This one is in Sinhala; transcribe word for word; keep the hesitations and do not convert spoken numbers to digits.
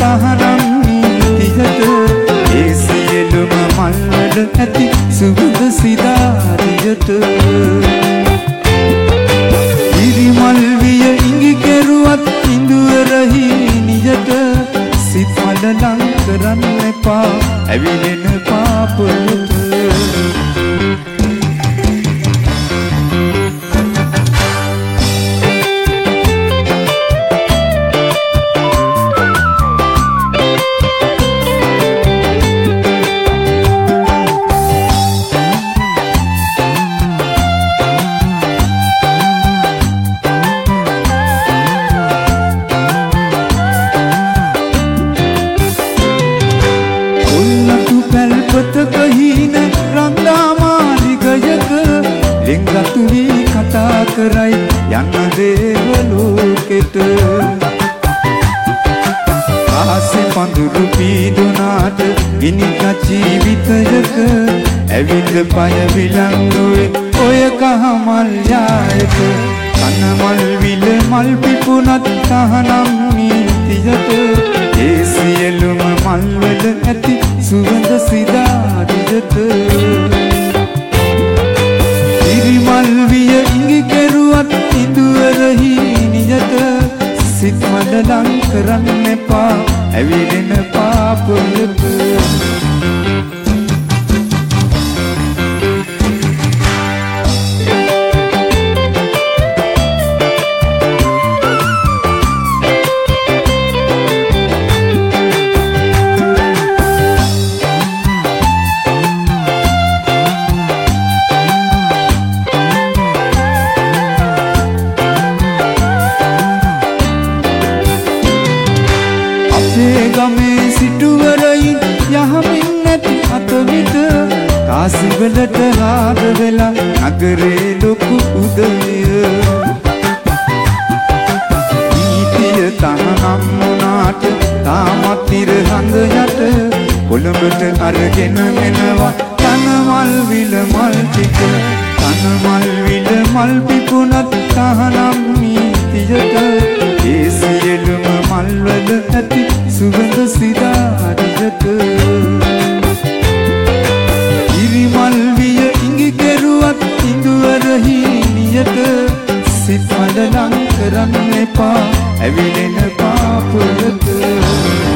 තහනම් නීතියට ඒ සියලුම මල්වල ඇති සුගඳ සිතාදියට ඉරිමල් විය ඉඟි කෙරුවත් ඉඳුවරහි නිජට සිත් මල ලං කරන්න එපා ඇවිලෙන පාපලට ලෙන්ගතු වී කතා කරයි යන්න දේවලෝකෙට ආසෙ පඳුරු පීඩුනාට ගිනිගත් ජීවිතයක ඇවිත් පය විලංගුවේ ඔය කහමල් යායට කනමල් විල මල් පිපුණත් තහනම් නීතියට ඒ සියලුම මල්වල ඇති සුවඳ සිතාදියට ඉරිමල් විය ඉඟි කෙරුවත් ඉඳුවරහි නිජට සිත් මඩ ලං කරන්න එපා ඇවිලෙන පාපලට ගමේ සිටුවරයින් යහමින් නැති අතවිට කාසිවලට ආද වෙලා නගරේ ලොකු උදය නීතිය තනනම් වුණාට තාමත් ඉරහඳ යට කොළඹට අරගෙන එනවා තනමල් විල මල් ටික තනමල් විල මල් පිපුණත් තහනම් නීතියට ඒ සියලුම මල්වල ඇති සුගඳ සිතාදියට ඉරිමල් විය ඉඟි කෙරුවත් ඉඳුවරහි නියට සිත් මඩ ලං කරන්න එපා ඇවිලෙන පාපලට